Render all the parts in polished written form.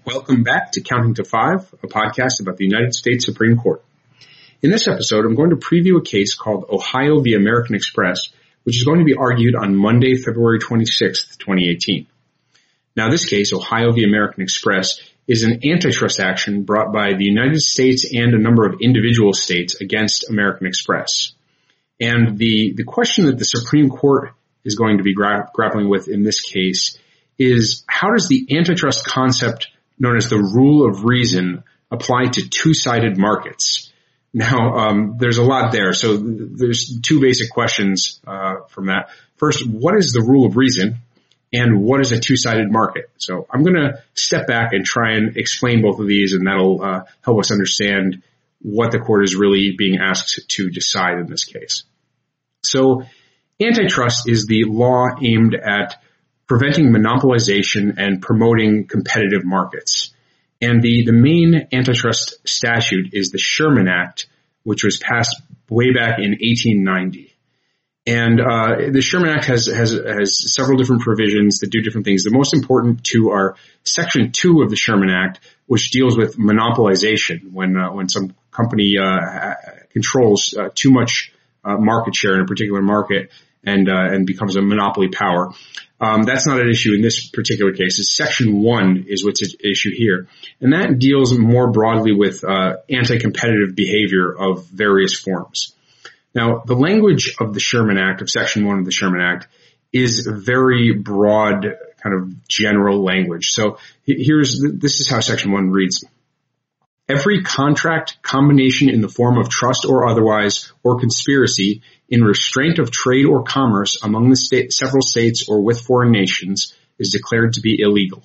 Welcome back to Counting to Five, a podcast about the United States Supreme Court. In this episode, I'm going to preview a case called Ohio v. American Express, which is going to be argued on Monday, February 26th, 2018. Now, this case, Ohio v. American Express, is an antitrust action brought by the United States and a number of individual states against American Express. And the question that the Supreme Court is going to be grappling with in this case is, how does the antitrust concept known as the rule of reason apply to two-sided markets? Now, there's a lot there. So there's two basic questions from that. First, what is the rule of reason, and what is a two-sided market? So I'm going to step back and try and explain both of these, and that'll help us understand what the court is really being asked to decide in this case. So antitrust is the law aimed at preventing monopolization and promoting competitive markets. And the main antitrust statute is the Sherman Act, which was passed way back in 1890. And the Sherman Act has several different provisions that do different things. The most important two are Section 2 of the Sherman Act, which deals with monopolization, when some company controls too much market share in a particular market and becomes a monopoly power. That's not an issue in this particular case. Section 1 is what's at issue here. And that deals more broadly with anti-competitive behavior of various forms. Now, the language of the Sherman Act, of Section 1 of the Sherman Act, is very broad, kind of general language. So this is how Section 1 reads. Every contract, combination in the form of trust or otherwise, or conspiracy in restraint of trade or commerce among the several states or with foreign nations is declared to be illegal.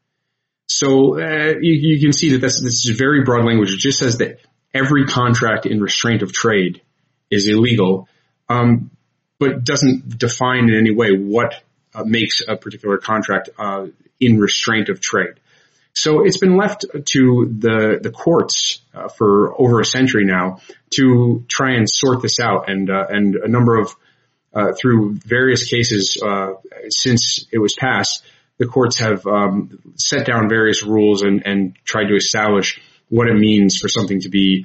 So you can see that this is very broad language. It just says that every contract in restraint of trade is illegal, but doesn't define in any way what makes a particular contract in restraint of trade. So it's been left to the courts for over a century now to try and sort this out, and a number of through various cases since it was passed, the courts have set down various rules and tried to establish what it means for something to be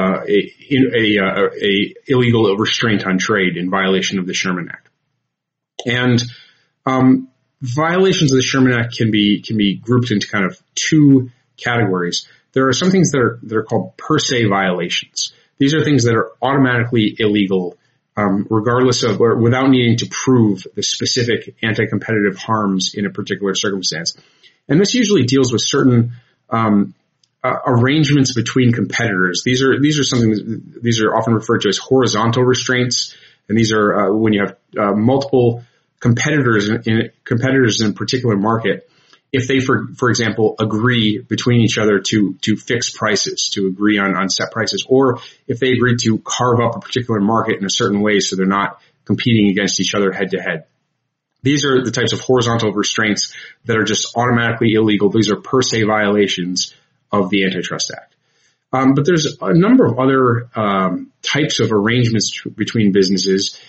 a illegal restraint on trade in violation of the Sherman Act. And violations of the Sherman Act can be grouped into kind of two categories. There are some things that are called per se violations. These are things that are automatically illegal, regardless of or without needing to prove the specific anti-competitive harms in a particular circumstance. And this usually deals with certain arrangements between competitors. These are often referred to as horizontal restraints, and these are when you have multiple competitors in a particular market, if they, for example, agree between each other to fix prices, to agree on set prices, or if they agree to carve up a particular market in a certain way so they're not competing against each other head to head. These are the types of horizontal restraints that are just automatically illegal. These are per se violations of the Antitrust Act. But there's a number of other types of arrangements between businesses.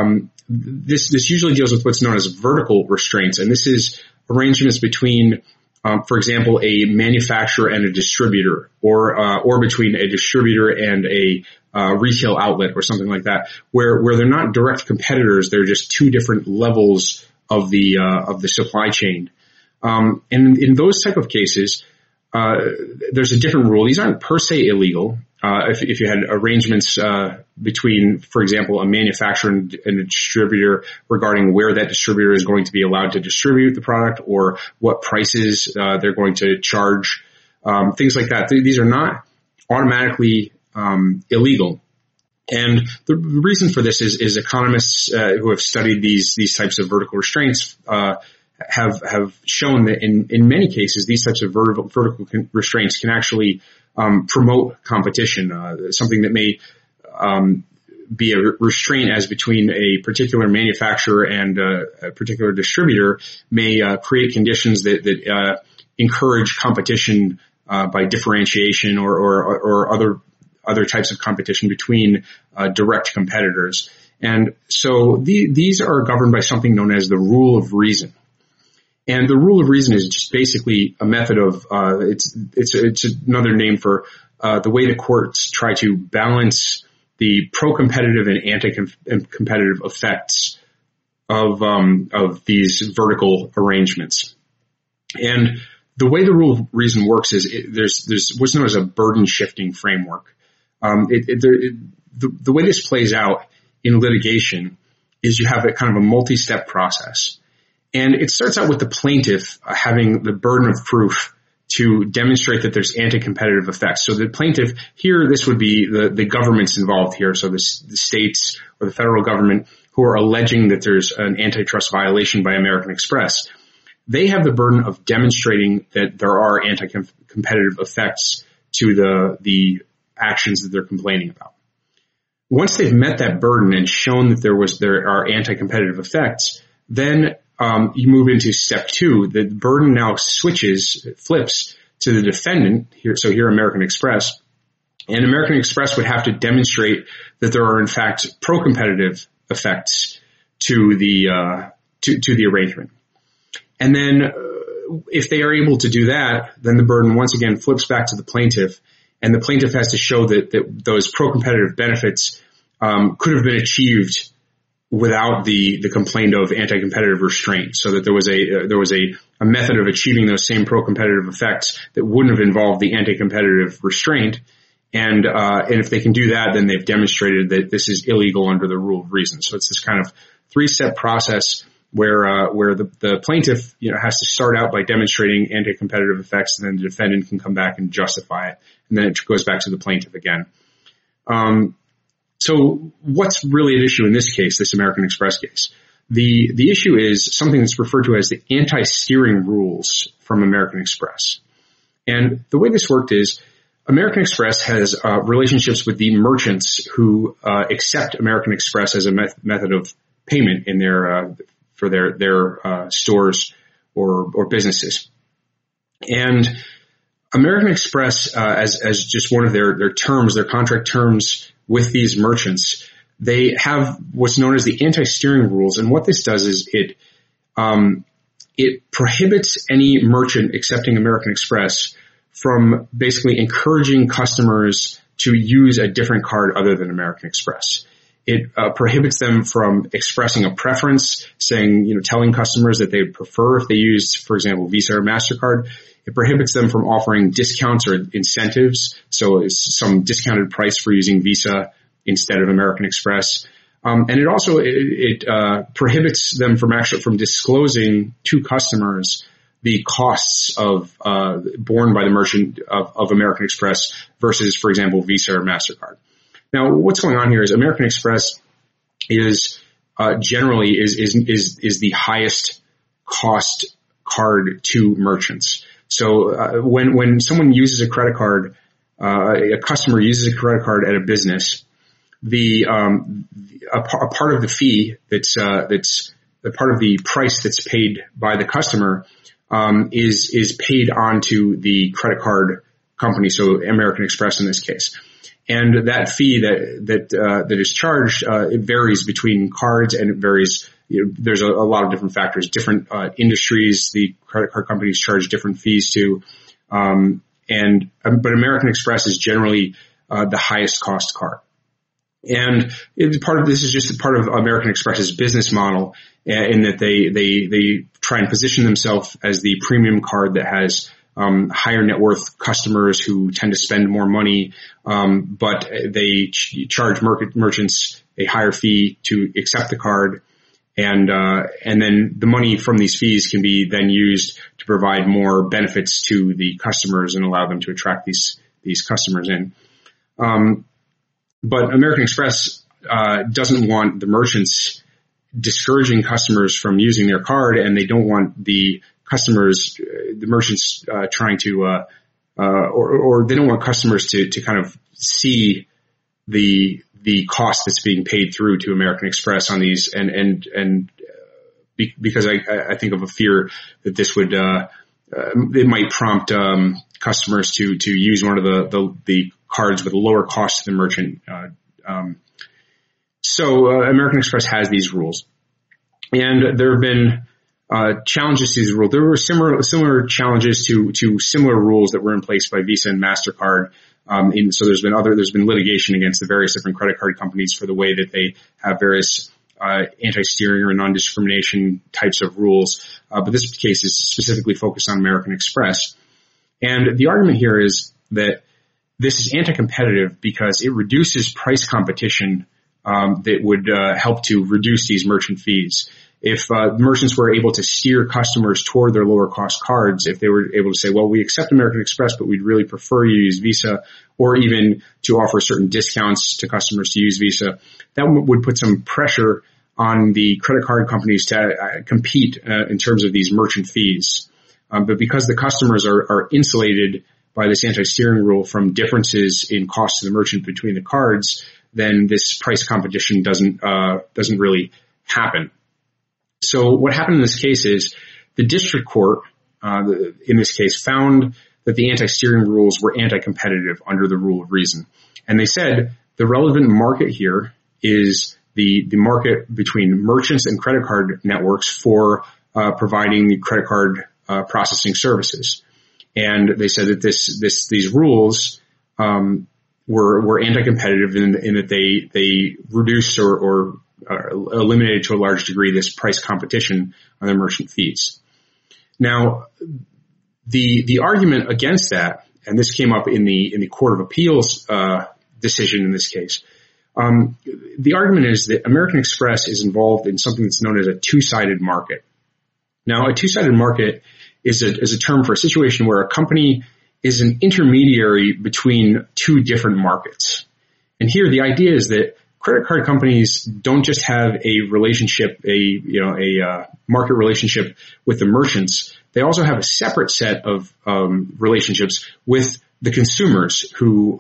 This usually deals with what's known as vertical restraints, and this is arrangements between, for example, a manufacturer and a distributor, or between a distributor and a retail outlet or something like that, where they're not direct competitors. They're just two different levels of the supply chain. And in those type of cases, there's a different rule. These aren't per se illegal. If you had arrangements between, for example, a manufacturer and a distributor regarding where that distributor is going to be allowed to distribute the product or what prices they're going to charge, things like that. These are not automatically illegal. And the reason for this is economists who have studied these types of vertical restraints have shown that in many cases these types of vertical restraints can actually promote competition. Something that may be a restraint as between a particular manufacturer and a particular distributor may create conditions that encourage competition by differentiation or other types of competition between direct competitors. And so these are governed by something known as the rule of reason. And the rule of reason is just basically a method of, it's another name for the way the courts try to balance the pro-competitive and anti-competitive effects of these vertical arrangements. And the way the rule of reason works is there's what's known as a burden shifting framework. The way this plays out in litigation is you have a kind of a multi-step process. And it starts out with the plaintiff having the burden of proof to demonstrate that there's anti-competitive effects. So the plaintiff here, this would be the governments involved here, so the states or the federal government who are alleging that there's an antitrust violation by American Express. They have the burden of demonstrating that there are anti-competitive effects to the actions that they're complaining about. Once they've met that burden and shown that there are anti-competitive effects, then you move into step two. The burden now flips to the defendant here. So here, American Express, and American Express would have to demonstrate that there are in fact pro-competitive effects to the arrangement. And then if they are able to do that, then the burden once again flips back to the plaintiff, and the plaintiff has to show that those pro-competitive benefits could have been achieved without the complaint of anti-competitive restraint, so that there was a method of achieving those same pro-competitive effects that wouldn't have involved the anti-competitive restraint. And if they can do that, then they've demonstrated that this is illegal under the rule of reason. So it's this kind of three-step process where the plaintiff, has to start out by demonstrating anti-competitive effects, and then the defendant can come back and justify it, and then it goes back to the plaintiff again. So what's really at issue in this case, this American Express case? The issue is something that's referred to as the anti-steering rules from American Express. And the way this worked is American Express has relationships with the merchants who accept American Express as a method of payment in for their stores or businesses. And American Express, as just one of their terms, their contract terms with these merchants, they have what's known as the anti-steering rules. And what this does is it prohibits any merchant accepting American Express from basically encouraging customers to use a different card other than American Express. It prohibits them from expressing a preference, telling customers that they prefer if they used, for example, Visa or MasterCard. It prohibits them from offering discounts or incentives, so it's some discounted price for using Visa instead of American Express. And it also prohibits them from disclosing to customers the costs of borne by the merchant of American Express versus, for example, Visa or MasterCard. Now, what's going on here is American Express is generally the highest cost card to merchants. So when someone uses a credit card, a customer uses a credit card at a business, a part of the fee that's the part of the price that's paid by the customer is paid onto the credit card company, so American Express in this case. And that fee that is charged, it varies between cards, and it varies. There's a lot of different factors. Different industries, the credit card companies charge different fees to, but American Express is generally the highest cost card. And this is just part of American Express's business model, in that they try and position themselves as the premium card that has higher net worth customers who tend to spend more money, but they charge merchants a higher fee to accept the card, and then the money from these fees can be then used to provide more benefits to the customers and allow them to attract these customers in. But American Express doesn't want the merchants discouraging customers from using their card, and they don't want the merchants trying to, or they don't want customers to kind of see the cost that's being paid through to American Express on these, because I think of a fear that this would, it might prompt customers to use one of the cards with a lower cost to the merchant. So American Express has these rules, and there have been challenges to these rules. There were similar challenges to similar rules that were in place by Visa and MasterCard. So there's been litigation against the various different credit card companies for the way that they have various anti-steering or non-discrimination types of rules. But this case is specifically focused on American Express. And the argument here is that this is anti-competitive because it reduces price competition that would help to reduce these merchant fees. If merchants were able to steer customers toward their lower cost cards, if they were able to say, well, we accept American Express, but we'd really prefer you use Visa, or even to offer certain discounts to customers to use Visa, that would put some pressure on the credit card companies to compete in terms of these merchant fees. But because the customers are insulated by this anti-steering rule from differences in cost to the merchant between the cards, then this price competition doesn't really happen. So what happened in this case is the district court, in this case, found that the anti-steering rules were anti-competitive under the rule of reason. And they said the relevant market here is the market between merchants and credit card networks for providing credit card processing services. And they said that these rules were anti-competitive in that they reduced or eliminated to a large degree this price competition on the merchant fees. Now, the argument against that, and this came up in the Court of Appeals decision in this case, the argument is that American Express is involved in something that's known as a two-sided market. Now, a two-sided market is a term for a situation where a company is an intermediary between two different markets. And here the idea is that credit card companies don't just have a relationship, a market relationship with the merchants. They also have a separate set of relationships with the consumers who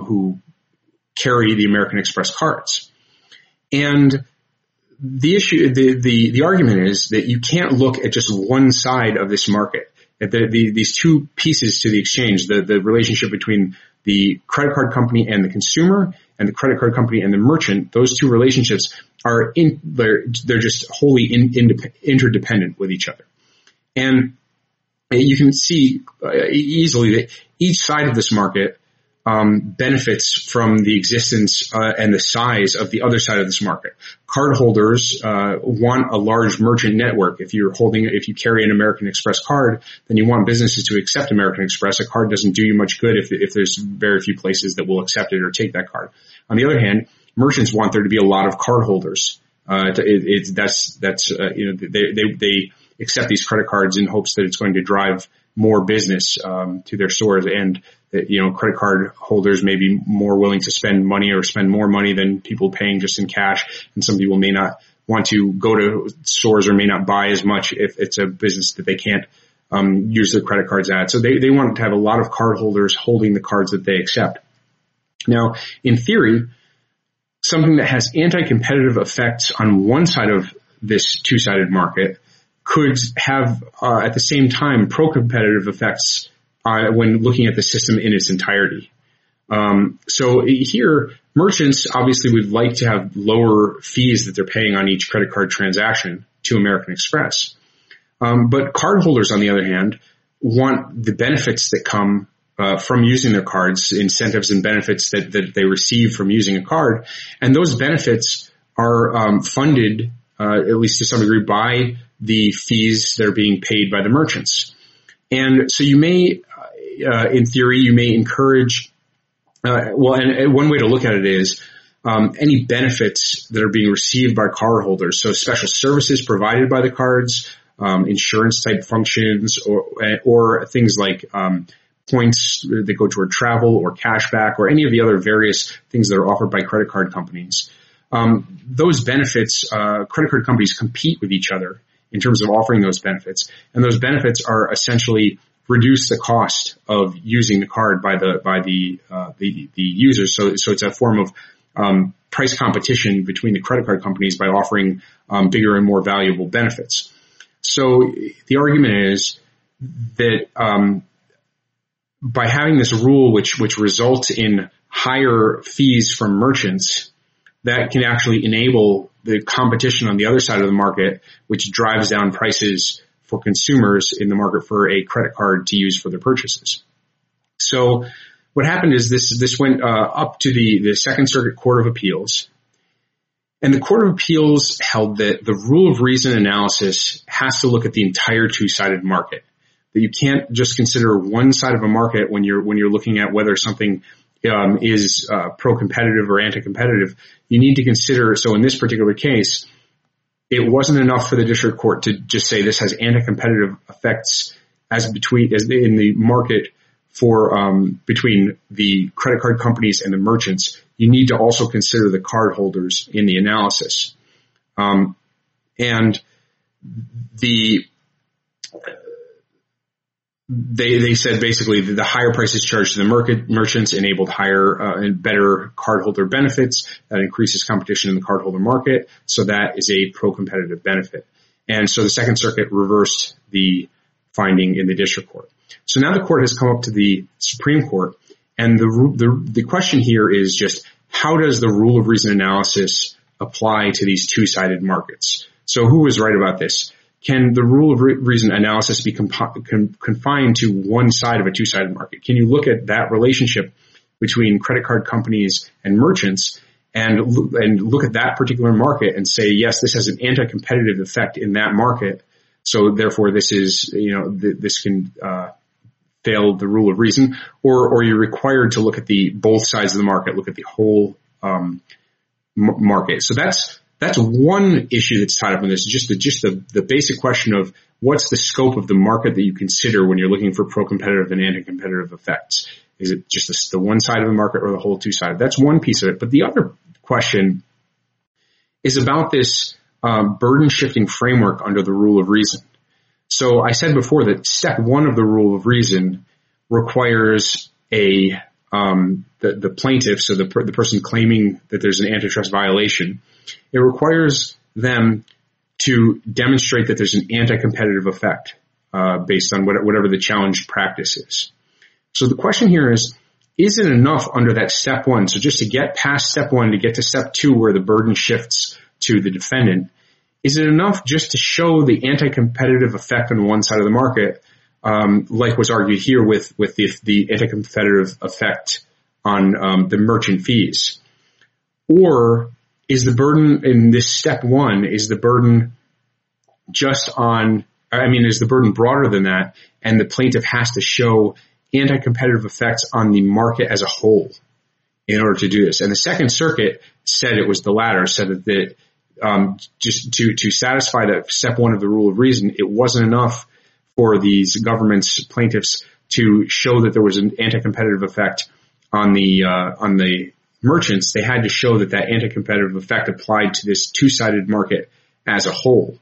carry the American Express cards. And the issue, the argument is that you can't look at just one side of this market. At these two pieces to the exchange, the relationship between the credit card company and the consumer, and the credit card company and the merchant, those two relationships they're just wholly interdependent with each other. And you can see easily that each side of this market benefits from the existence and the size of the other side of this market. Cardholders want a large merchant network. If you carry an American Express card, then you want businesses to accept American Express. A card doesn't do you much good if there's very few places that will accept it or take that card. On the other hand, merchants want there to be a lot of cardholders. They accept these credit cards in hopes that it's going to drive more business to their stores, and that, credit card holders may be more willing to spend money or spend more money than people paying just in cash. And some people may not want to go to stores or may not buy as much if it's a business that they can't use their credit cards at. So they want to have a lot of card holders holding the cards that they accept. Now, in theory, something that has anti-competitive effects on one side of this two-sided market could have, at the same time, pro-competitive effects when looking at the system in its entirety. So here, merchants obviously would like to have lower fees that they're paying on each credit card transaction to American Express. But cardholders, on the other hand, want the benefits that come from using their cards, incentives and benefits that they receive from using a card. And those benefits are funded, at least to some degree, by the fees that are being paid by the merchants. And so you may, in theory, you may encourage, and one way to look at it is any benefits that are being received by cardholders. So special services provided by the cards, insurance type functions, or things like points that go toward travel or cashback or any of the other various things that are offered by credit card companies. Those benefits, credit card companies compete with each other in terms of offering those benefits. And those benefits are essentially reduce the cost of using the card by the users. So it's a form of price competition between the credit card companies by offering bigger and more valuable benefits. So the argument is that by having this rule which results in higher fees from merchants, that can actually enable the competition on the other side of the market, which drives down prices for consumers in the market for a credit card to use for their purchases. So what happened is this went up to the Second Circuit Court of Appeals. And the Court of Appeals held that the rule of reason analysis has to look at the entire two-sided market. That you can't just consider one side of a market when you're looking at whether something is pro-competitive or anti-competitive. You need to consider, so in this particular case, it wasn't enough for the district court to just say this has anti-competitive effects as in the market for between the credit card companies and the merchants. You need to also consider the card holders in the analysis. And they said basically that the higher prices charged to the merchants enabled higher and better cardholder benefits. That increases competition in the cardholder market. So that is a pro-competitive benefit. And so the Second Circuit reversed the finding in the district court. So now the court has come up to the Supreme Court, and the question here is just how does the rule of reason analysis apply to these two-sided markets? So who was right about this? Can the rule of reason analysis be confined to one side of a two-sided market? Can you look at that relationship between credit card companies and merchants and look at that particular market and say, yes, this has an anti-competitive effect in that market, so therefore this is, this can fail the rule of reason, or you're required to look at both sides of the market, look at the whole market. So that's one issue that's tied up in this. Just the basic question of what's the scope of the market that you consider when you're looking for pro-competitive and anti-competitive effects. Is it just the one side of the market or the whole two-sided? That's one piece of it. But the other question is about this burden-shifting framework under the rule of reason. So I said before that step one of the rule of reason requires the plaintiff, so the person claiming that there's an antitrust violation, it requires them to demonstrate that there's an anti-competitive effect based on whatever the challenged practice is. So the question here is it enough under that step one? So just to get past step one, to get to step two where the burden shifts to the defendant, is it enough just to show the anti-competitive effect on one side of the market, like was argued here with the anti-competitive effect on the merchant fees? Or is the burden in this step one, is the burden broader than that, and the plaintiff has to show anti-competitive effects on the market as a whole in order to do this? And the Second Circuit said it was the latter, said that just to satisfy that step one of the rule of reason, it wasn't enough for these government's plaintiffs to show that there was an anti-competitive effect on the merchants. They had to show that anti-competitive effect applied to this two-sided market as a whole.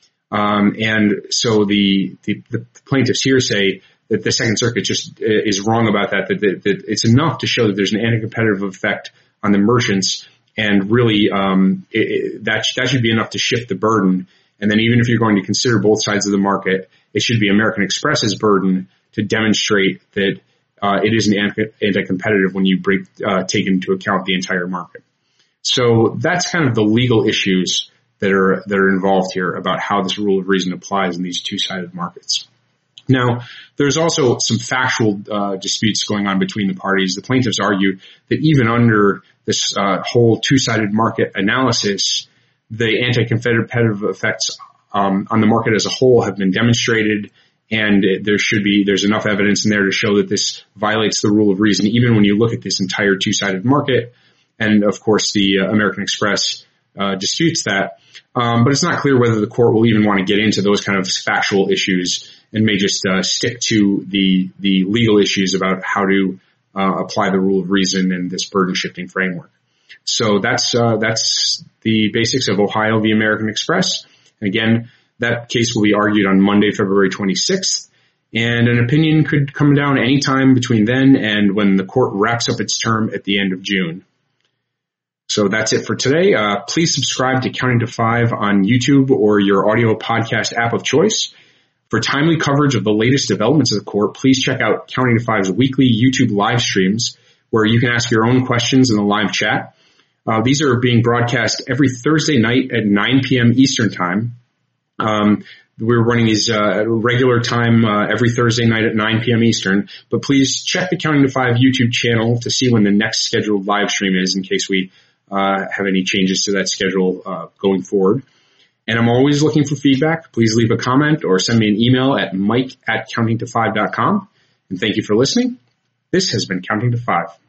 And so the plaintiffs here say that the Second Circuit just is wrong about that it's enough to show that there's an anti-competitive effect on the merchants, and really that should be enough to shift the burden. And then even if you're going to consider both sides of the market, it should be American Express's burden to demonstrate that it is an anti-competitive when you take into account the entire market. So that's kind of the legal issues that are involved here about how this rule of reason applies in these two-sided markets. Now, there's also some factual disputes going on between the parties. The plaintiffs argue that even under this whole two-sided market analysis, the anti-competitive effects on the market as a whole have been demonstrated, and there's enough evidence in there to show that this violates the rule of reason, even when you look at this entire two-sided market. And of course, the American Express disputes that. But it's not clear whether the court will even want to get into those kind of factual issues and may just stick to the legal issues about how to apply the rule of reason and this burden shifting framework. So that's the basics of Ohio v. American Express. And again, that case will be argued on Monday, February 26th, and an opinion could come down anytime between then and when the court wraps up its term at the end of June. So that's it for today. Please subscribe to Counting to Five on YouTube or your audio podcast app of choice. For timely coverage of the latest developments of the court, please check out Counting to Five's weekly YouTube live streams, where you can ask your own questions in the live chat. These are being broadcast every Thursday night at 9 p.m. Eastern Time. We're running these regular time every Thursday night at 9 p.m. Eastern, but please check the Counting to 5 YouTube channel to see when the next scheduled live stream is in case we have any changes to that schedule going forward. And I'm always looking for feedback. Please leave a comment or send me an email at mike@countingto5.com. And thank you for listening. This has been Counting to 5.